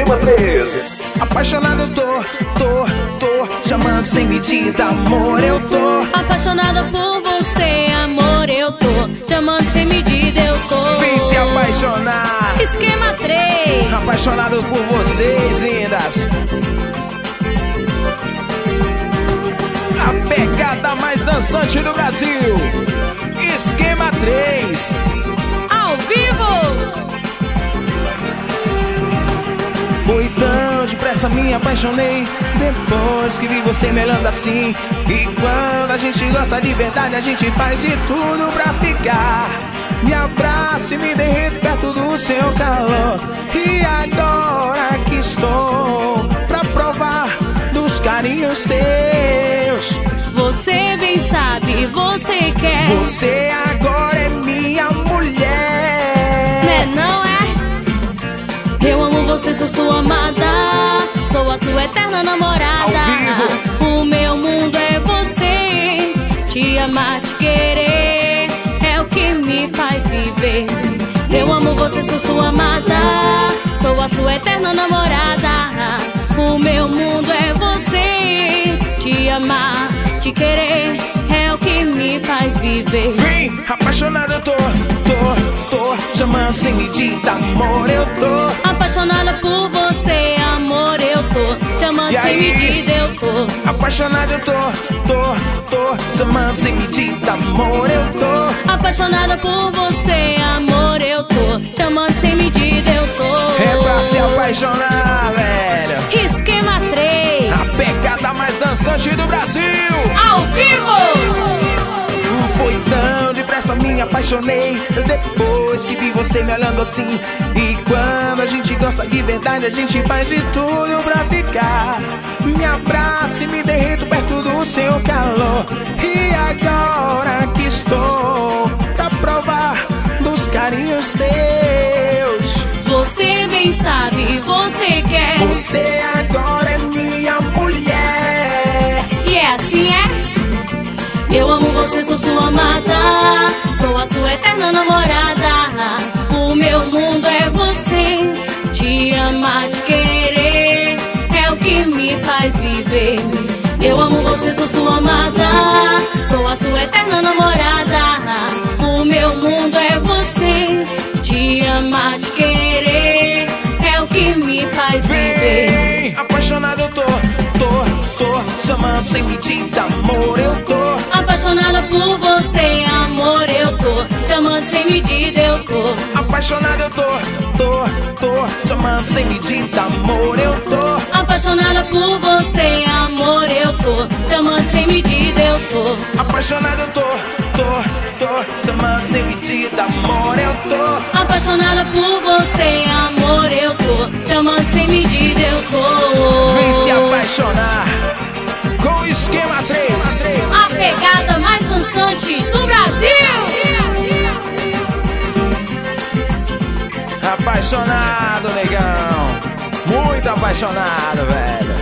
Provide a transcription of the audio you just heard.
Esquema 3. Apaixonado eu tô chamando sem medida, amor, eu tô apaixonada por você, amor, eu tô te amando sem medida, eu tô. Vem se apaixonar. Esquema 3. Apaixonado por vocês, lindas. A pegada mais dançante do Brasil. Esquema 3. Ao vivo. Foi tão depressa, me apaixonei depois que vi você me olhando assim. E quando a gente gosta de verdade, a gente faz de tudo pra ficar. Me abraço e me derreto perto do seu calor. E agora que estou pra provar dos carinhos teus. Você bem sabe, você quer. Você agora é minha mulher. Não é? Eu amo você, sou sua amada, sou a sua eterna namorada. O meu mundo é você, te amar, te querer, é o que me faz viver. Eu amo você, sou sua amada, sou a sua eterna namorada. O meu mundo é você, te amar, te querer, é o que me faz viver. Vem, apaixonado eu tô chamando sem medida, amor, eu tô apaixonada por você, amor, eu tô te amando sem medida, eu tô apaixonado eu tô chamando sem medida, amor, eu tô apaixonada por você, amor, eu tô te amando sem medida, eu tô. É pra se apaixonar, velho. Esquema 3. A pegada mais dançante do Brasil. Ao vivo. Foi tão depressa, me apaixonei depois que vi você me olhando assim. E quando a gente gosta de verdade, a gente faz de tudo pra ficar. Me abraço e me derreto perto do seu calor. E agora que estou pra provar dos carinhos teus. Você bem sabe, você quer. Você agora é minha mulher. E é assim, é? Eu amo você, sou sua amada, sou a sua eterna namorada. O meu mundo é você, te amar, te querer, é o que me faz viver. Eu amo você, sou sua amada, sou a sua eterna namorada. O meu mundo é você, te amar, te querer, é o que me faz viver. Vem, apaixonado eu tô chamando sem medida, amor, eu tô apaixonada por você, amor, eu tô te amando sem medida, eu tô apaixonado eu tô chamando sem medida, amor, eu tô apaixonada por você, amor, eu tô te amando sem medida, eu tô apaixonado eu tô chamando sem medida, amor, eu tô apaixonada por você, amor, eu tô te amando sem medida, eu tô. Vem se apaixonar com o Esquema 3. A pegada mais dançante do Brasil. Apaixonado, negão. Muito apaixonado, velho.